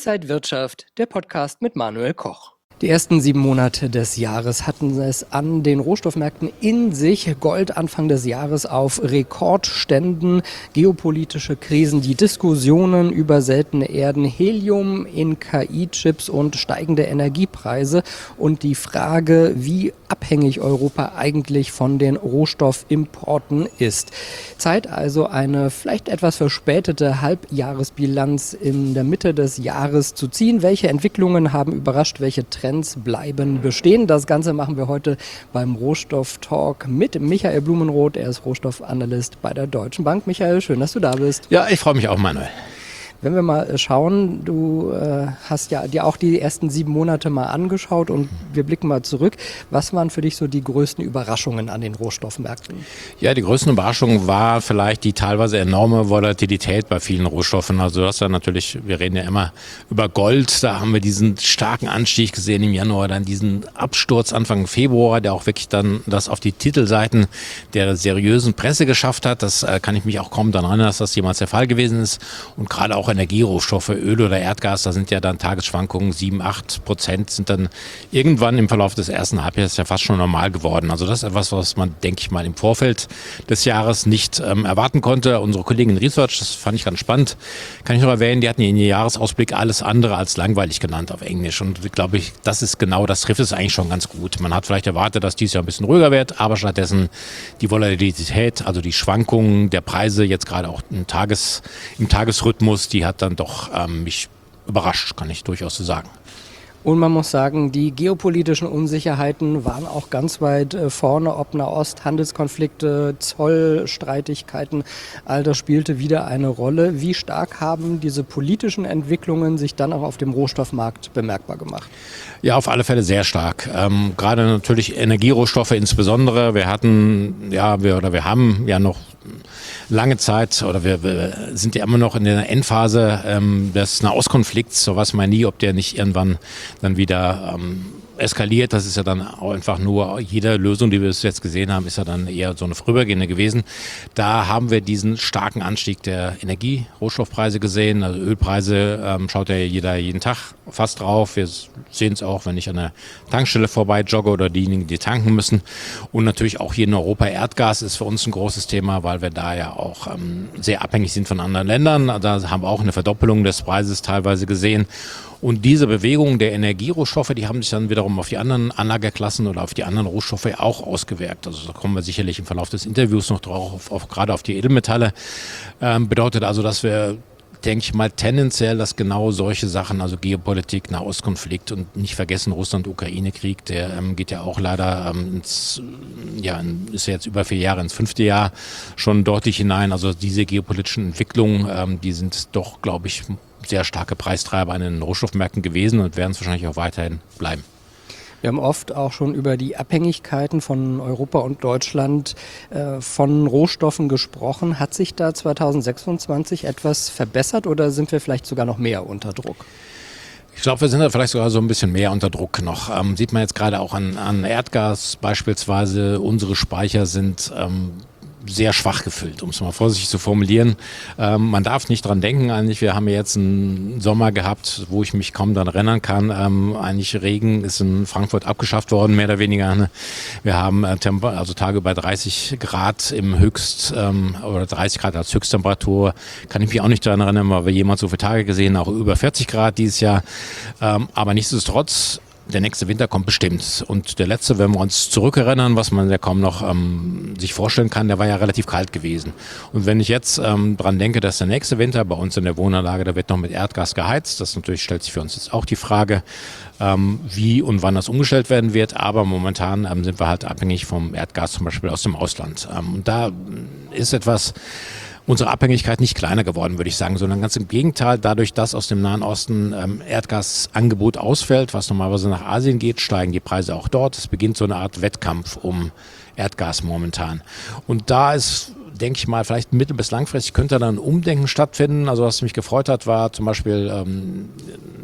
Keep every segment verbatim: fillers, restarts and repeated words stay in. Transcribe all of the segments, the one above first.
Inside Wirtschaft, der Podcast mit Manuel Koch. Die ersten sieben Monate des Jahres hatten es an den Rohstoffmärkten in sich. Gold Anfang des Jahres auf Rekordständen, geopolitische Krisen, die Diskussionen über seltene Erden, Helium in K I-Chips und steigende Energiepreise und die Frage, wie abhängig Europa eigentlich von den Rohstoffimporten ist. Zeit also, eine vielleicht etwas verspätete Halbjahresbilanz in der Mitte des Jahres zu ziehen. Welche Entwicklungen haben überrascht, welche Trends bleiben bestehen? Das Ganze machen wir heute beim Rohstoff-Talk mit Michael Blumenroth. Er ist Rohstoffanalyst bei der Deutschen Bank. Michael, schön, dass du da bist. Ja, ich freue mich auch, Manuel. Wenn wir mal schauen, du äh, hast ja dir auch die ersten sieben Monate mal angeschaut und wir blicken mal zurück. Was waren für dich so die größten Überraschungen an den Rohstoffmärkten? Ja, die größten Überraschung war vielleicht die teilweise enorme Volatilität bei vielen Rohstoffen. Also das ja natürlich, wir reden ja immer über Gold, da haben wir diesen starken Anstieg gesehen im Januar, dann diesen Absturz Anfang Februar, der auch wirklich dann das auf die Titelseiten der seriösen Presse geschafft hat. Das äh, kann ich mich auch kaum daran erinnern, dass das jemals der Fall gewesen ist. Und gerade auch Energierohstoffe, Öl oder Erdgas, da sind ja dann Tagesschwankungen, sieben, acht Prozent sind dann irgendwann im Verlauf des ersten Halbjahres ja fast schon normal geworden. Also das ist etwas, was man, denke ich mal, im Vorfeld des Jahres nicht ähm, erwarten konnte. Unsere Kollegen in Research, das fand ich ganz spannend, kann ich noch erwähnen, die hatten in ihrem Jahresausblick alles andere als langweilig genannt auf Englisch. Und glaube ich, das ist genau, das trifft es eigentlich schon ganz gut. Man hat vielleicht erwartet, dass dies Jahr ein bisschen ruhiger wird, aber stattdessen die Volatilität, also die Schwankungen der Preise, jetzt gerade auch im, Tages, im Tagesrhythmus, die hat dann doch ähm, mich überrascht, kann ich durchaus so sagen. Und man muss sagen, die geopolitischen Unsicherheiten waren auch ganz weit vorne, ob Nahost, Handelskonflikte, Zollstreitigkeiten, all das spielte wieder eine Rolle. Wie stark haben diese politischen Entwicklungen sich dann auch auf dem Rohstoffmarkt bemerkbar gemacht? Ja, auf alle Fälle sehr stark. Ähm, gerade natürlich Energierohstoffe insbesondere. Wir hatten, ja, wir oder wir haben ja noch lange Zeit oder wir, wir sind ja immer noch in der Endphase ähm, des Nahostkonflikts. So weiß man nie, ob der nicht irgendwann dann wieder ähm, eskaliert. Das ist ja dann auch einfach nur, jede Lösung, die wir bis jetzt gesehen haben, ist ja dann eher so eine vorübergehende gewesen. Da haben wir diesen starken Anstieg der Energierohstoffpreise gesehen. Also Ölpreise ähm, schaut ja jeder jeden Tag fast drauf. Wir sehen es auch, wenn ich an der Tankstelle vorbei jogge oder diejenigen, die tanken müssen. Und natürlich auch hier in Europa Erdgas ist für uns ein großes Thema, weil wir da ja auch ähm, sehr abhängig sind von anderen Ländern. Da haben wir auch eine Verdoppelung des Preises teilweise gesehen. Und diese Bewegungen der Energierohstoffe, die haben sich dann wiederum auf die anderen Anlageklassen oder auf die anderen Rohstoffe auch ausgewirkt. Also da kommen wir sicherlich im Verlauf des Interviews noch drauf, auf, auf, gerade auf die Edelmetalle. Ähm, bedeutet also, dass wir, denke ich mal, tendenziell, dass genau solche Sachen, also Geopolitik, Nahostkonflikt und nicht vergessen Russland-Ukraine-Krieg, der ähm, geht ja auch leider ähm, ins, ja, ist ja jetzt über vier Jahre ins fünfte Jahr schon deutlich hinein. Also diese geopolitischen Entwicklungen, ähm, die sind doch, glaube ich, sehr starke Preistreiber an den Rohstoffmärkten gewesen und werden es wahrscheinlich auch weiterhin bleiben. Wir haben oft auch schon über die Abhängigkeiten von Europa und Deutschland äh, von Rohstoffen gesprochen. Hat sich da zwanzig sechsundzwanzig etwas verbessert oder sind wir vielleicht sogar noch mehr unter Druck? Ich glaube, wir sind da vielleicht sogar so ein bisschen mehr unter Druck noch. Ähm, sieht man jetzt gerade auch an, an Erdgas beispielsweise. Unsere Speicher sind ähm, sehr schwach gefüllt, um es mal vorsichtig zu formulieren. Ähm, man darf nicht dran denken eigentlich, wir haben ja jetzt einen Sommer gehabt, wo ich mich kaum daran erinnern kann. Ähm, eigentlich Regen ist in Frankfurt abgeschafft worden, mehr oder weniger. Wir haben äh, Temper- also Tage bei dreißig Grad im Höchst, ähm, oder dreißig Grad als Höchsttemperatur. Kann ich mich auch nicht daran erinnern, weil wir jemals so viele Tage gesehen, auch über vierzig Grad dieses Jahr. Ähm, aber nichtsdestotrotz, der nächste Winter kommt bestimmt. Und der letzte, wenn wir uns zurückerinnern, was man ja kaum noch ähm, sich vorstellen kann, der war ja relativ kalt gewesen. Und wenn ich jetzt ähm, dran denke, dass der nächste Winter bei uns in der Wohnanlage, da wird noch mit Erdgas geheizt, das natürlich stellt sich für uns jetzt auch die Frage, ähm, wie und wann das umgestellt werden wird. Aber momentan ähm, sind wir halt abhängig vom Erdgas zum Beispiel aus dem Ausland. Ähm, und da ist etwas, unsere Abhängigkeit nicht kleiner geworden, würde ich sagen, sondern ganz im Gegenteil. Dadurch, dass aus dem Nahen Osten ähm, Erdgasangebot ausfällt, was normalerweise nach Asien geht, steigen die Preise auch dort. Es beginnt so eine Art Wettkampf um Erdgas momentan. Und da ist, denke ich mal, vielleicht mittel- bis langfristig könnte dann ein Umdenken stattfinden. Also was mich gefreut hat, war zum Beispiel ähm,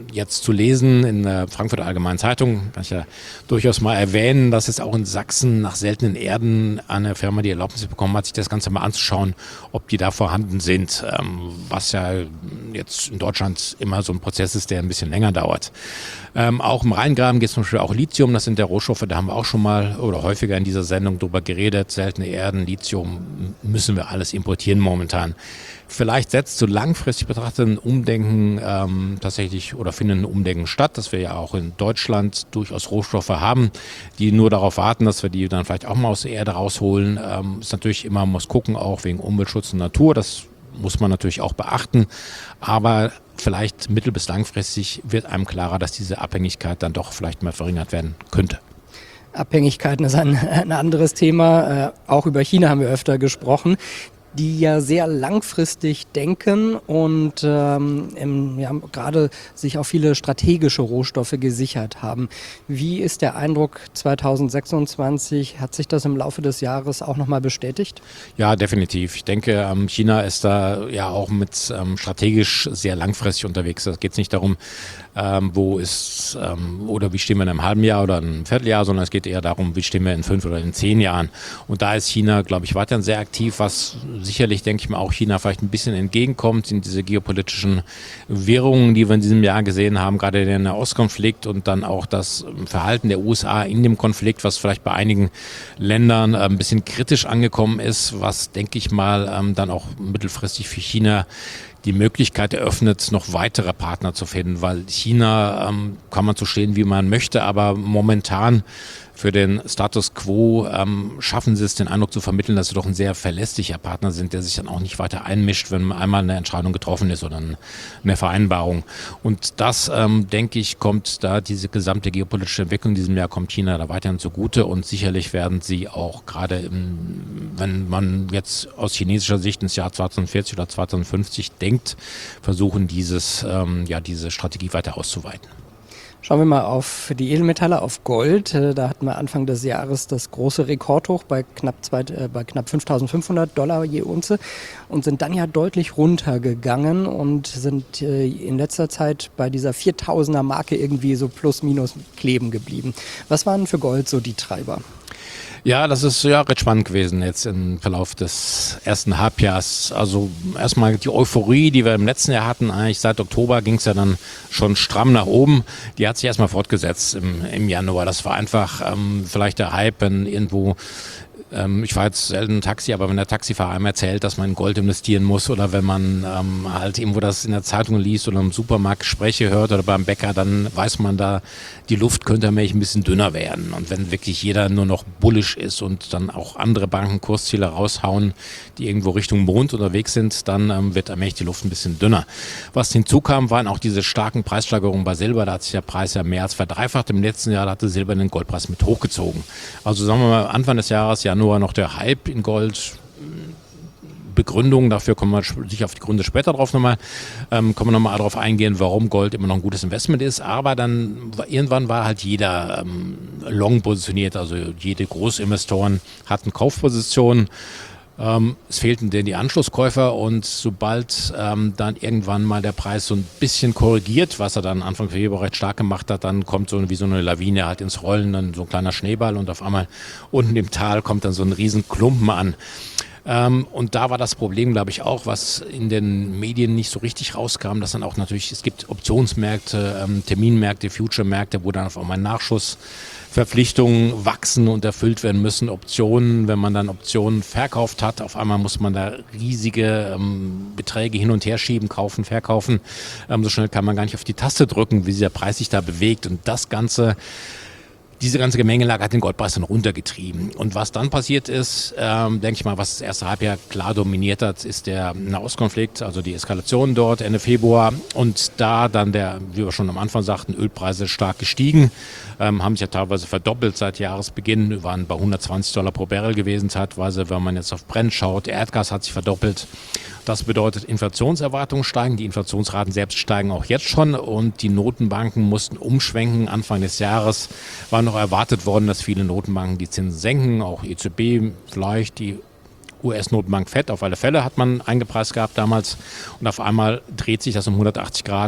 jetzt zu lesen in der Frankfurter Allgemeinen Zeitung, kann ich ja durchaus mal erwähnen, dass es auch in Sachsen nach seltenen Erden eine Firma die Erlaubnis bekommen hat, sich das Ganze mal anzuschauen, ob die da vorhanden sind, ähm, was ja jetzt in Deutschland immer so ein Prozess ist, der ein bisschen länger dauert. Ähm, auch im Rheingraben geht es zum Beispiel auch Lithium, das sind der Rohstoffe, da haben wir auch schon mal oder häufiger in dieser Sendung drüber geredet, seltene Erden, Lithium, müssen wir alles importieren momentan. Vielleicht setzt so langfristig betrachtet ein Umdenken ähm, tatsächlich oder findet ein Umdenken statt, dass wir ja auch in Deutschland durchaus Rohstoffe haben, die nur darauf warten, dass wir die dann vielleicht auch mal aus der Erde rausholen. Ähm, ist natürlich immer, man muss gucken, auch wegen Umweltschutz und Natur, das muss man natürlich auch beachten, aber vielleicht mittel- bis langfristig wird einem klarer, dass diese Abhängigkeit dann doch vielleicht mal verringert werden könnte. Abhängigkeiten ist ein, ein anderes Thema. Äh, auch über China haben wir öfter gesprochen, die ja sehr langfristig denken und ähm, im, ja, gerade sich auf viele strategische Rohstoffe gesichert haben. Wie ist der Eindruck zwanzig sechsundzwanzig? Hat sich das im Laufe des Jahres auch nochmal bestätigt? Ja, definitiv. Ich denke, ähm, China ist da ja auch mit ähm, strategisch sehr langfristig unterwegs. Da geht es nicht darum, ähm, wo ist ähm, oder wie stehen wir in einem halben Jahr oder einem Vierteljahr, sondern es geht eher darum, wie stehen wir in fünf oder in zehn Jahren. Und da ist China, glaube ich, weiterhin sehr aktiv, was sicherlich, denke ich mal, auch China vielleicht ein bisschen entgegenkommt in diese geopolitischen Wirrungen, die wir in diesem Jahr gesehen haben, gerade der Nahostkonflikt und dann auch das Verhalten der U S A in dem Konflikt, was vielleicht bei einigen Ländern äh, ein bisschen kritisch angekommen ist, was, denke ich mal, ähm, dann auch mittelfristig für China die Möglichkeit eröffnet, noch weitere Partner zu finden, weil China ähm, kann man so stehen, wie man möchte, aber momentan für den Status quo ähm, schaffen sie es, den Eindruck zu vermitteln, dass sie doch ein sehr verlässlicher Partner sind, der sich dann auch nicht weiter einmischt, wenn einmal eine Entscheidung getroffen ist oder eine Vereinbarung. Und das, ähm, denke ich, kommt da diese gesamte geopolitische Entwicklung in diesem Jahr, kommt China da weiterhin zugute und sicherlich werden sie auch gerade, im, wenn man jetzt aus chinesischer Sicht ins Jahr zweitausendvierzig oder zweitausendfünfzig denkt, versuchen, dieses, ähm, ja, diese Strategie weiter auszuweiten. Schauen wir mal auf die Edelmetalle, auf Gold. Da hatten wir Anfang des Jahres das große Rekordhoch bei knapp, zwei, äh, bei knapp fünftausendfünfhundert Dollar je Unze und sind dann ja deutlich runtergegangen und sind äh, in letzter Zeit bei dieser viertausender Marke irgendwie so plus minus kleben geblieben. Was waren für Gold so die Treiber? Ja, das ist ja recht spannend gewesen jetzt im Verlauf des ersten Halbjahres. Also erstmal die Euphorie, die wir im letzten Jahr hatten, eigentlich seit Oktober ging es ja dann schon stramm nach oben. Die hat sich erstmal fortgesetzt im, im Januar. Das war einfach ähm, vielleicht der Hype, wenn irgendwo ähm, ich fahre jetzt selten Taxi, aber wenn der Taxifahrer einem erzählt, dass man in Gold investieren muss oder wenn man ähm, halt irgendwo das in der Zeitung liest oder im Supermarkt Gespräche hört oder beim Bäcker, dann weiß man da, die Luft könnte allmählich ein bisschen dünner werden. Und wenn wirklich jeder nur noch bullish ist und dann auch andere Banken Kursziele raushauen, die irgendwo Richtung Mond unterwegs sind, dann ähm, wird allmählich die Luft ein bisschen dünner. Was hinzukam, waren auch diese starken Preissteigerungen bei Silber. Da hat sich der Preis ja mehr als verdreifacht. Im letzten Jahr hatte Silber den Goldpreis mit hochgezogen. Also sagen wir mal, Anfang des Jahres, Januar noch der Hype in Gold. Begründung, dafür kommen wir sicher auf die Gründe später drauf nochmal, ähm, können wir nochmal darauf eingehen, warum Gold immer noch ein gutes Investment ist, aber dann irgendwann war halt jeder ähm, long positioniert, also jede Großinvestoren hatten Kaufpositionen, ähm, es fehlten denen die Anschlusskäufer und sobald ähm, dann irgendwann mal der Preis so ein bisschen korrigiert, was er dann Anfang Februar recht stark gemacht hat, dann kommt so wie so eine Lawine halt ins Rollen, dann so ein kleiner Schneeball und auf einmal unten im Tal kommt dann so ein riesen Klumpen an. Ähm, und da war das Problem, glaube ich, auch, was in den Medien nicht so richtig rauskam, dass dann auch natürlich, es gibt Optionsmärkte, ähm, Terminmärkte, Future-Märkte, wo dann auf einmal Nachschussverpflichtungen wachsen und erfüllt werden müssen. Optionen, wenn man dann Optionen verkauft hat, auf einmal muss man da riesige ähm, Beträge hin und her schieben, kaufen, verkaufen. Ähm, so schnell kann man gar nicht auf die Taste drücken, wie der Preis sich da bewegt. Und das Ganze Diese ganze Gemengelage hat den Goldpreis dann runtergetrieben. Und was dann passiert ist, ähm, denke ich mal, was das erste Halbjahr klar dominiert hat, ist der Nahostkonflikt, also die Eskalation dort Ende Februar. Und da dann der, wie wir schon am Anfang sagten, Ölpreise stark gestiegen, ähm, haben sich ja teilweise verdoppelt seit Jahresbeginn, waren bei hundertzwanzig Dollar pro Barrel gewesen zeitweise, wenn man jetzt auf Brent schaut. Erdgas hat sich verdoppelt. Das bedeutet, Inflationserwartungen steigen, die Inflationsraten selbst steigen auch jetzt schon und die Notenbanken mussten umschwenken. Anfang des Jahres war noch erwartet worden, dass viele Notenbanken die Zinsen senken, auch E Z B, vielleicht die U S-Notenbank Fed, auf alle Fälle hat man eingepreist gehabt damals und auf einmal dreht sich das um hundertachtzig Grad.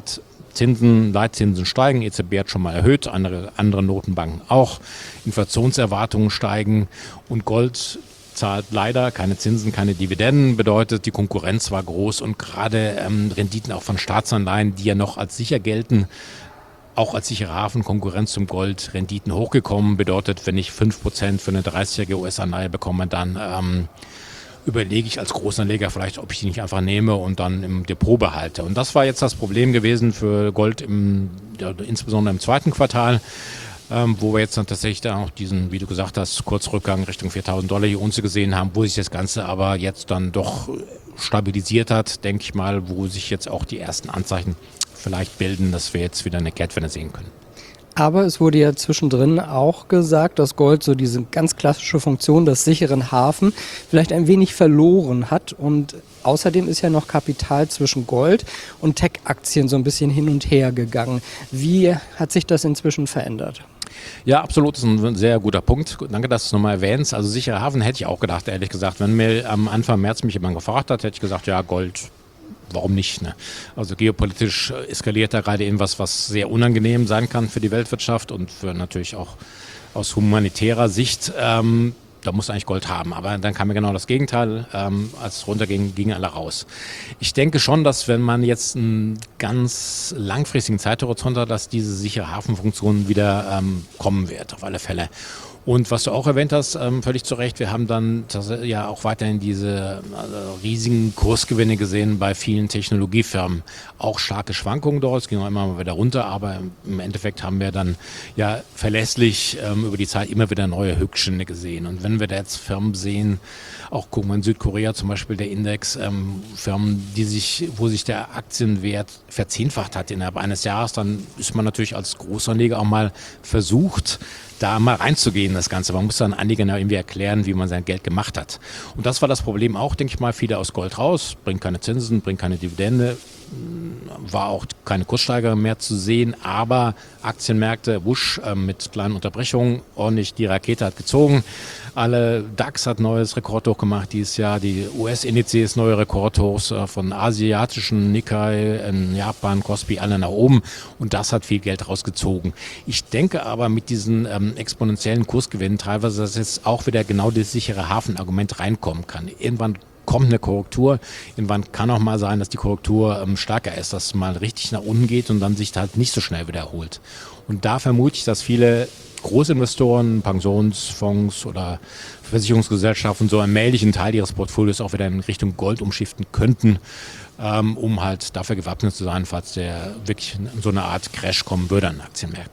Zinsen, Leitzinsen steigen, E Z B hat schon mal erhöht, andere, andere Notenbanken auch, Inflationserwartungen steigen und Gold zahlt leider keine Zinsen, keine Dividenden, bedeutet, die Konkurrenz war groß und gerade ähm, Renditen auch von Staatsanleihen, die ja noch als sicher gelten, auch als sicherer Hafen, Konkurrenz zum Gold, Renditen hochgekommen, bedeutet, wenn ich fünf Prozent für eine dreißigjährige U S-Anleihe bekomme, dann ähm, überlege ich als Großanleger vielleicht, ob ich die nicht einfach nehme und dann im Depot behalte. Und das war jetzt das Problem gewesen für Gold, im, ja, insbesondere im zweiten Quartal, ähm, wo wir jetzt dann tatsächlich dann auch diesen, wie du gesagt hast, Kurzrückgang Richtung viertausend Dollar die Unze gesehen haben, wo sich das Ganze aber jetzt dann doch stabilisiert hat, denke ich mal, wo sich jetzt auch die ersten Anzeichen vielleicht bilden, dass wir jetzt wieder eine Kehrtwende sehen können. Aber es wurde ja zwischendrin auch gesagt, dass Gold so diese ganz klassische Funktion des sicheren Hafen vielleicht ein wenig verloren hat. Und außerdem ist ja noch Kapital zwischen Gold und Tech-Aktien so ein bisschen hin und her gegangen. Wie hat sich das inzwischen verändert? Ja, absolut, das ist ein sehr guter Punkt. Danke, dass du es nochmal erwähnst. Also sicherer Hafen hätte ich auch gedacht, ehrlich gesagt. Wenn mir am Anfang März mich jemand gefragt hat, hätte ich gesagt, ja, Gold, warum nicht? Ne? Also geopolitisch eskaliert da gerade irgendwas, was sehr unangenehm sein kann für die Weltwirtschaft und für natürlich auch aus humanitärer Sicht. Ähm, da muss eigentlich Gold haben. Aber dann kam mir genau das Gegenteil. Ähm, als es runterging, gingen alle raus. Ich denke schon, dass wenn man jetzt einen ganz langfristigen Zeithorizont hat, dass diese sichere Hafenfunktion wieder ähm, kommen wird, auf alle Fälle. Und was du auch erwähnt hast, ähm, völlig zu Recht, wir haben dann ja auch weiterhin diese also, riesigen Kursgewinne gesehen bei vielen Technologiefirmen. Auch starke Schwankungen dort, es ging auch immer mal wieder runter, aber im Endeffekt haben wir dann ja verlässlich ähm, über die Zeit immer wieder neue Höchststände gesehen. Und wenn wir da jetzt Firmen sehen, auch gucken wir in Südkorea zum Beispiel der Index, ähm, Firmen, die sich, wo sich der Aktienwert verzehnfacht hat innerhalb eines Jahres, dann ist man natürlich als Großanleger auch mal versucht, da mal reinzugehen, das Ganze. Man muss dann Anlegern ja irgendwie erklären, wie man sein Geld gemacht hat. Und das war das Problem auch, denke ich mal, viele aus Gold raus, bringt keine Zinsen, bringt keine Dividende, war auch keine Kurssteigerung mehr zu sehen, aber Aktienmärkte, wusch, äh, mit kleinen Unterbrechungen, ordentlich die Rakete hat gezogen. Alle DAX hat neues Rekordhoch gemacht dieses Jahr, die U S-Indizes neue Rekordhochs äh, von asiatischen Nikkei, in Japan, Kospi, alle nach oben und das hat viel Geld rausgezogen. Ich denke aber mit diesen ähm, exponentiellen Kursgewinnen teilweise, dass jetzt auch wieder genau das sichere Hafenargument reinkommen kann. Irgendwann kommt eine Korrektur. Irgendwann kann auch mal sein, dass die Korrektur ähm, stärker ist, dass es mal richtig nach unten geht und dann sich halt nicht so schnell wiederholt. Und da vermute ich, dass viele Großinvestoren, Pensionsfonds oder Versicherungsgesellschaften so allmählich einen Teil ihres Portfolios auch wieder in Richtung Gold umschiften könnten, ähm, um halt dafür gewappnet zu sein, falls der wirklich in so eine Art Crash kommen würde an den Aktienmärkten.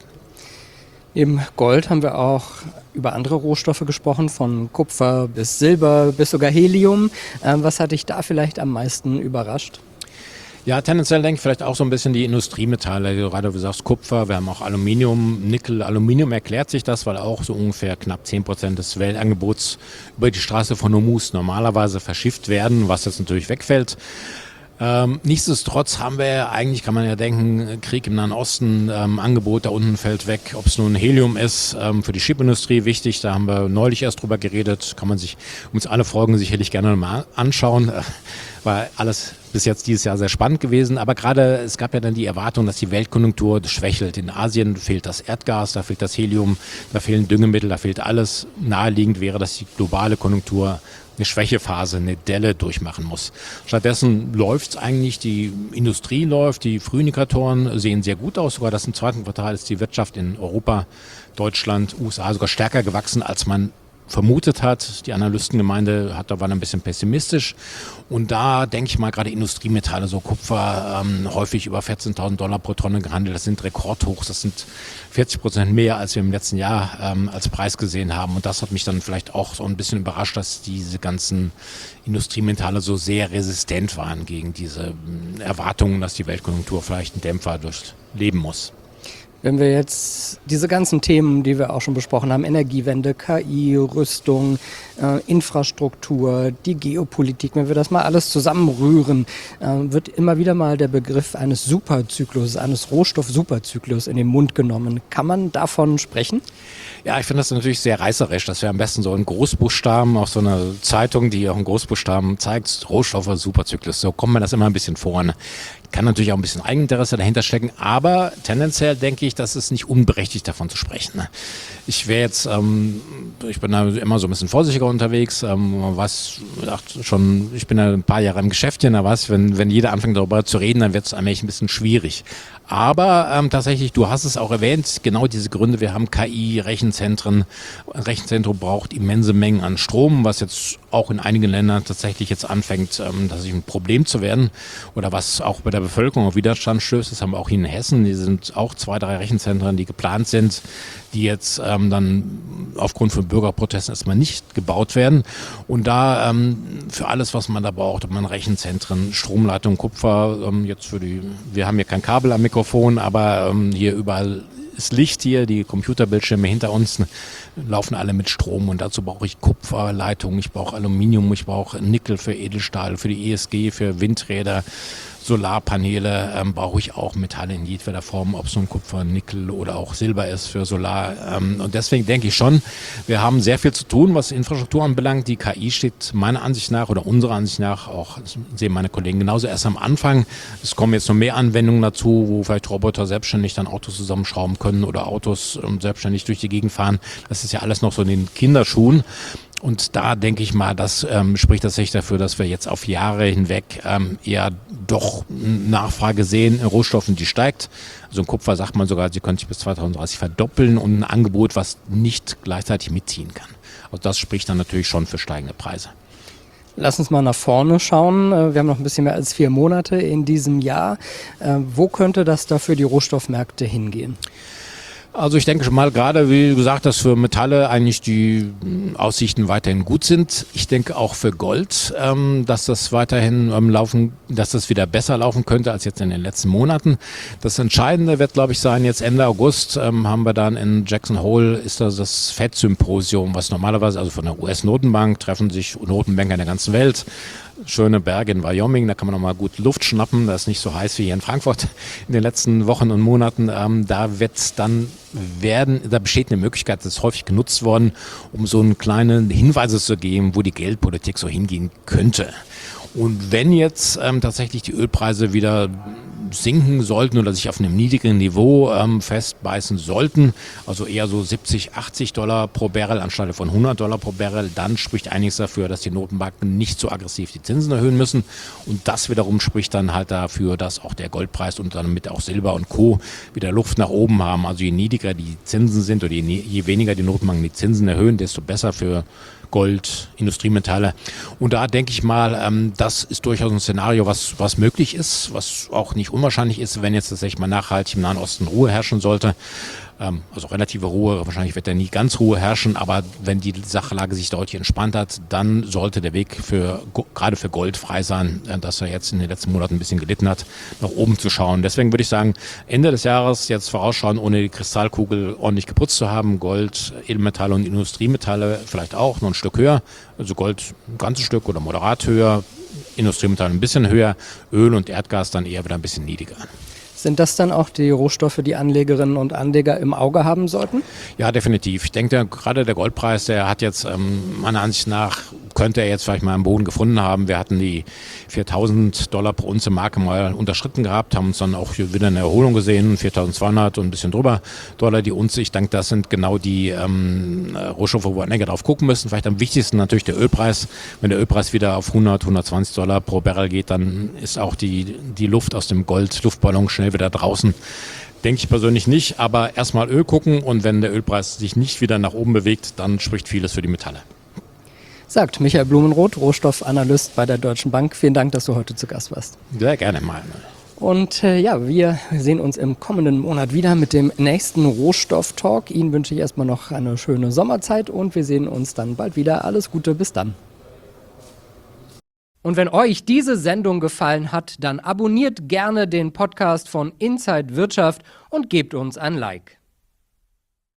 Im Gold haben wir auch über andere Rohstoffe gesprochen, von Kupfer bis Silber bis sogar Helium. Ähm, was hat dich da vielleicht am meisten überrascht? Ja, tendenziell denke ich vielleicht auch so ein bisschen die Industriemetalle, gerade du sagst Kupfer, wir haben auch Aluminium, Nickel. Aluminium erklärt sich das, weil auch so ungefähr knapp zehn Prozent des Weltangebots über die Straße von Hormuz normalerweise verschifft werden, was jetzt natürlich wegfällt. Ähm, nichtsdestotrotz haben wir eigentlich, kann man ja denken, Krieg im Nahen Osten, ähm, Angebot da unten fällt weg, ob es nun Helium ist, ähm, für die Chipindustrie wichtig, da haben wir neulich erst drüber geredet, kann man sich uns alle Folgen sicherlich gerne mal anschauen, äh, war alles bis jetzt dieses Jahr sehr spannend gewesen, aber gerade es gab ja dann die Erwartung, dass die Weltkonjunktur schwächelt. In Asien fehlt das Erdgas, da fehlt das Helium, da fehlen Düngemittel, da fehlt alles. Naheliegend wäre, dass die globale Konjunktur eine Schwächephase, eine Delle durchmachen muss. Stattdessen läuft es eigentlich, die Industrie läuft, die Frühindikatoren sehen sehr gut aus. Sogar das im zweiten Quartal ist die Wirtschaft in Europa, Deutschland, U S A sogar stärker gewachsen, als man vermutet hat. Die Analystengemeinde hat, da war ein bisschen pessimistisch. Und da denke ich mal, gerade Industriemetalle, so Kupfer, ähm, häufig über vierzehntausend Dollar pro Tonne gehandelt. Das sind Rekordhochs, das sind vierzig Prozent mehr, als wir im letzten Jahr ähm, als Preis gesehen haben. Und das hat mich dann vielleicht auch so ein bisschen überrascht, dass diese ganzen Industriemetalle so sehr resistent waren gegen diese ähm, Erwartungen, dass die Weltkonjunktur vielleicht einen Dämpfer durchleben muss. Wenn wir jetzt diese ganzen Themen, die wir auch schon besprochen haben, Energiewende, K I, Rüstung, äh, Infrastruktur, die Geopolitik, wenn wir das mal alles zusammenrühren, äh, wird immer wieder mal der Begriff eines Superzyklus, eines Rohstoff-Superzyklus in den Mund genommen. Kann man davon sprechen? Ja, ich finde das natürlich sehr reißerisch, dass wir am besten so in Großbuchstaben, auch so eine Zeitung, die auch in Großbuchstaben zeigt, Rohstoffe, Superzyklus. So kommt mir das immer ein bisschen vor. Ne? Kann natürlich auch ein bisschen Eigeninteresse dahinter stecken, aber tendenziell denke ich, dass es nicht unberechtigt davon zu sprechen. Ne? Ich wäre jetzt, ähm, ich bin da immer so ein bisschen vorsichtiger unterwegs, ähm, was schon, ich bin ja ein paar Jahre im Geschäftchen, da weiß, wenn, wenn jeder anfängt darüber zu reden, dann wird es allmählich ein bisschen schwierig. Aber ähm, tatsächlich, du hast es auch erwähnt, genau diese Gründe, wir haben K I, Rechenzentren, ein Rechenzentrum braucht immense Mengen an Strom, was jetzt auch in einigen Ländern tatsächlich jetzt anfängt, ähm, dass ein Problem zu werden oder was auch bei der Bevölkerung auf Widerstand stößt. Das haben wir auch hier in Hessen, die sind auch zwei, drei Rechenzentren, die geplant sind, die jetzt ähm, dann aufgrund von Bürgerprotesten erstmal nicht gebaut werden. Und da ähm, für alles, was man da braucht, ob man Rechenzentren, Stromleitung, Kupfer, ähm, jetzt für die, wir haben hier kein Kabel am Mikrofon, aber ähm, hier überall ist Licht hier, die Computerbildschirme hinter uns laufen alle mit Strom und dazu brauche ich Kupferleitungen, ich brauche Aluminium, ich brauche Nickel für Edelstahl, für die E S G, für Windräder, Solarpaneele ähm, brauche ich auch Metalle in jedweder Form, ob es nun Kupfer, Nickel oder auch Silber ist für Solar. Ähm, und deswegen denke ich schon, wir haben sehr viel zu tun, was Infrastruktur anbelangt. Die K I steht meiner Ansicht nach oder unserer Ansicht nach, auch das sehen meine Kollegen genauso, erst am Anfang. Es kommen jetzt noch mehr Anwendungen dazu, wo vielleicht Roboter selbstständig dann Autos zusammenschrauben können oder Autos ähm, selbstständig durch die Gegend fahren. Das ist ja alles noch so in den Kinderschuhen. Und da denke ich mal, das ähm, spricht tatsächlich dafür, dass wir jetzt auf Jahre hinweg ähm, eher doch Nachfrage sehen in Rohstoffen, die steigt. Also in Kupfer sagt man sogar, sie könnte sich bis zweitausenddreißig verdoppeln und ein Angebot, was nicht gleichzeitig mitziehen kann. Also das spricht dann natürlich schon für steigende Preise. Lass uns mal nach vorne schauen. Wir haben noch ein bisschen mehr als vier Monate in diesem Jahr. Wo könnte das da für die Rohstoffmärkte hingehen? Also ich denke schon mal, gerade wie gesagt, dass für Metalle eigentlich die Aussichten weiterhin gut sind. Ich denke auch für Gold, ähm, dass das weiterhin ähm, laufen, dass das wieder besser laufen könnte als jetzt in den letzten Monaten. Das Entscheidende wird, glaube ich, sein, jetzt Ende August ähm, haben wir dann in Jackson Hole ist das das Fed-Symposium, was normalerweise, also von der U S-Notenbank treffen sich Notenbanker in der ganzen Welt. Schöne Berge in Wyoming, da kann man noch mal gut Luft schnappen, das ist nicht so heiß wie hier in Frankfurt in den letzten Wochen und Monaten. Ähm, da wird dann werden, da besteht eine Möglichkeit, das ist häufig genutzt worden, um so einen kleinen Hinweise zu geben, wo die Geldpolitik so hingehen könnte. Und wenn jetzt ähm, tatsächlich die Ölpreise wieder sinken sollten oder sich auf einem niedrigen Niveau ähm, festbeißen sollten, also eher so siebzig, achtzig Dollar pro Barrel anstelle von hundert Dollar pro Barrel, dann spricht einiges dafür, dass die Notenbanken nicht so aggressiv die Zinsen erhöhen müssen. Und das wiederum spricht dann halt dafür, dass auch der Goldpreis und damit auch Silber und Co. wieder Luft nach oben haben. Also je niedriger die Zinsen sind oder je, je weniger die Notenbanken die Zinsen erhöhen, desto besser für Gold, Industriemetalle. Und da denke ich mal, ähm, das ist durchaus ein Szenario, was, was möglich ist, was auch nicht unwahrscheinlich ist, wenn jetzt tatsächlich mal nachhaltig im Nahen Osten Ruhe herrschen sollte. Ähm, also relative Ruhe, wahrscheinlich wird da nie ganz Ruhe herrschen, aber wenn die Sachlage sich deutlich entspannt hat, dann sollte der Weg für gerade für Gold frei sein, äh, dass er jetzt in den letzten Monaten ein bisschen gelitten hat, nach oben zu schauen. Deswegen würde ich sagen, Ende des Jahres jetzt vorausschauen, ohne die Kristallkugel ordentlich geputzt zu haben. Gold, Edelmetalle und Industriemetalle vielleicht auch noch ein Stück höher. Also Gold ein ganzes Stück oder moderat höher, Industriemetalle ein bisschen höher, Öl und Erdgas dann eher wieder ein bisschen niedriger. Sind das dann auch die Rohstoffe, die Anlegerinnen und Anleger im Auge haben sollten? Ja, definitiv. Ich denke, gerade der Goldpreis, der hat jetzt ähm, meiner Ansicht nach, könnte er jetzt vielleicht mal einen Boden gefunden haben. Wir hatten die viertausend Dollar pro Unze Marke mal unterschritten gehabt, haben uns dann auch wieder eine Erholung gesehen, viertausendzweihundert und ein bisschen drüber Dollar die Unze. Ich denke, das sind genau die ähm, Rohstoffe, wo wir Anleger drauf gucken müssen. Vielleicht am wichtigsten natürlich der Ölpreis. Wenn der Ölpreis wieder auf hundert, hundertzwanzig Dollar pro Barrel geht, dann ist auch die, die Luft aus dem Gold-Luftballon schnell wieder draußen. Denke ich persönlich nicht, aber erstmal Öl gucken und wenn der Ölpreis sich nicht wieder nach oben bewegt, dann spricht vieles für die Metalle. Sagt Michael Blumenroth, Rohstoffanalyst bei der Deutschen Bank. Vielen Dank, dass du heute zu Gast warst. Sehr gerne mal. Und äh, ja, wir sehen uns im kommenden Monat wieder mit dem nächsten Rohstoff-Talk. Ihnen wünsche ich erstmal noch eine schöne Sommerzeit und wir sehen uns dann bald wieder. Alles Gute, bis dann. Und wenn euch diese Sendung gefallen hat, dann abonniert gerne den Podcast von Inside Wirtschaft und gebt uns ein Like.